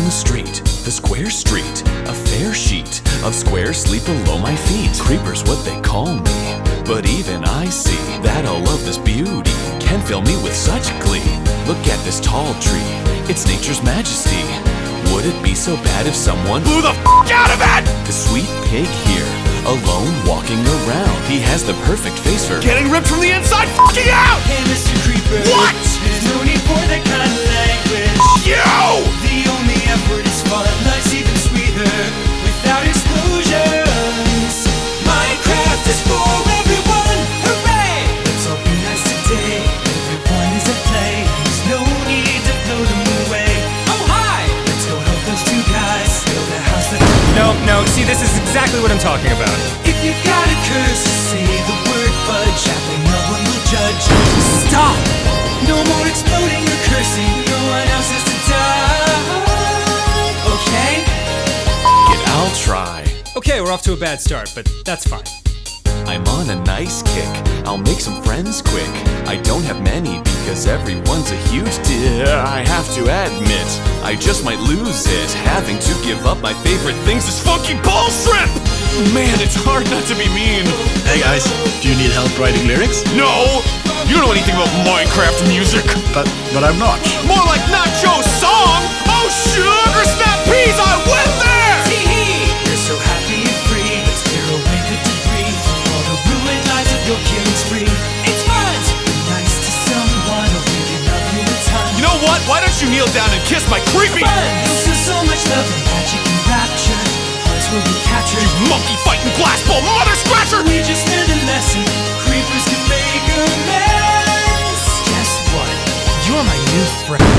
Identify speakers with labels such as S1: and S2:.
S1: the street, the square street, a fair sheet of squares sleep below my feet. Creeper's what they call me, but even I see that all of this beauty can fill me with such glee. Look at this tall tree, it's nature's majesty. Would it be so bad if someone blew the f*** out of it? The sweet pig here, alone walking around. He has the perfect face for getting ripped from the inside f***ing out!
S2: Hey, Mr. Creeper.
S1: What?
S2: There's no need for that kind of language.
S1: You!
S2: The only F word is fun. Life's even sweeter without explosions. Minecraft is for everyone. Hooray! Let's all be nice today. Everyone is at play. There's no need to blow them away. Oh, hi! Let's go help those two guys build a house that...
S3: No, see, this is exactly what I'm talking about.
S2: If you got a curse, say the word fudge. Happily no one will judge.
S3: Stop!
S2: No more exploding or cursing. No one else has to die. Okay?
S1: I'll try.
S3: Okay, we're off to a bad start, but that's fine.
S1: I'm on a nice kick, I'll make some friends quick. I don't have many because everyone's a huge I have to admit, I just might lose it, having to give up my favorite things, this funky ball shrimp! Man, it's hard not to be mean.
S4: Hey guys, do you need help writing lyrics?
S1: No! You don't know anything about Minecraft music.
S4: But I'm not.
S1: More like Nacho's song! Oh, sugar snap peas, I went there!
S2: Tee-hee! You're so happy and free. Let's clear away the debris from all the ruined lives of your killing spree. It's fun to be nice to someone who really love you a ton.
S1: You know what? Why don't you kneel down and kiss my creepy...
S2: Fun! You'll feel so much love and magic and rapture. Hearts will be captured.
S1: monkey fighting glass ball mother scratcher!
S2: We just learned a lesson. Creepers can make amends. Guess what?
S3: You're my new friend.